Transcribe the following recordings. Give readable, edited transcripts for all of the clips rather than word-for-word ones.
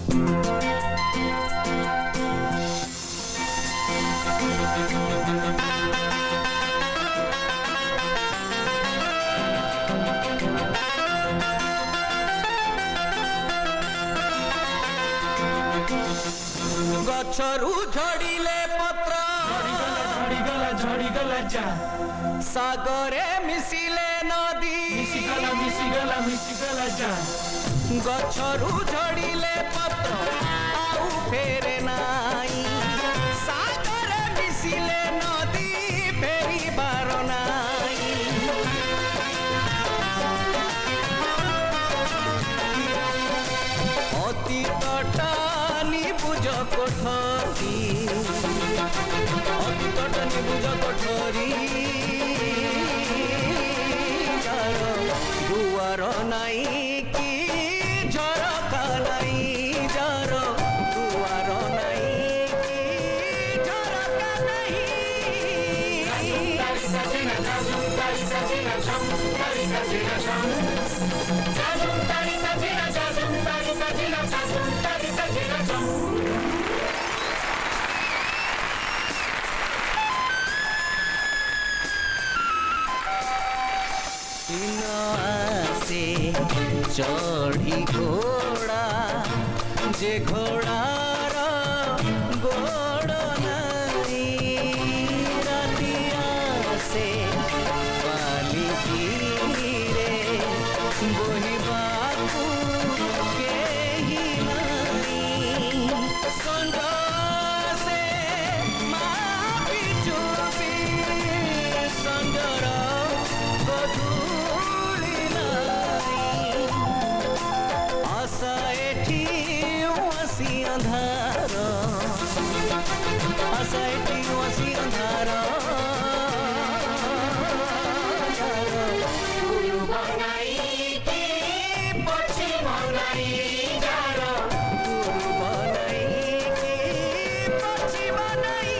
गछरू झड़िले पत्र झड़ीगला जा सागरे मिसिले नदी मिसिगला जा गछरू झड़िले पत्र आउ फेरे नाई सागरे मिसिले नदी फेरी बार नाई अतीतटा निबुझ कोठरी अतीतटा निबुझ कोठरी दुआर नाई कि झरका नाई जार दुआर नाई कि झरका नहीं से चढ़ी घोड़ा जे घोड़ार गोड़ नहीं रातिया से बाली धीरे बोहिबाकू केही नहीं संग से मापी चुपी संगर गधूली नहीं आशा एठी वसी अंधार आशा एठी वसी अंधार गुरु बनाई की पछी बनाई जार गुरु बनाई की पछी बनाई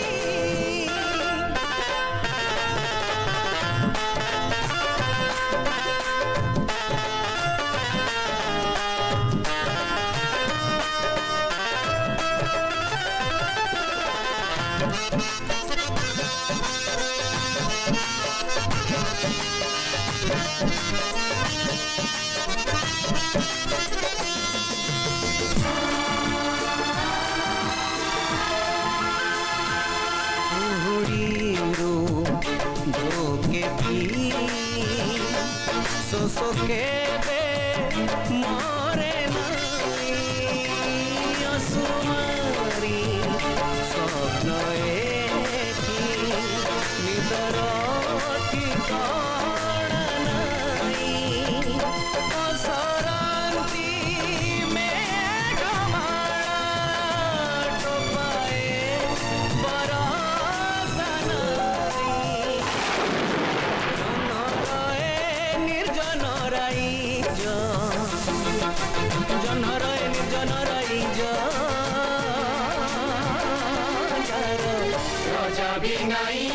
सो केबे मरे नहीं असुमारी स्वप्न एठी निदर ठिकाना नहीं असरांती मेघमाला टोपाए बरसा नहीं निर्जन राइज जनहरय निर्जन राइज राजा भी नहीं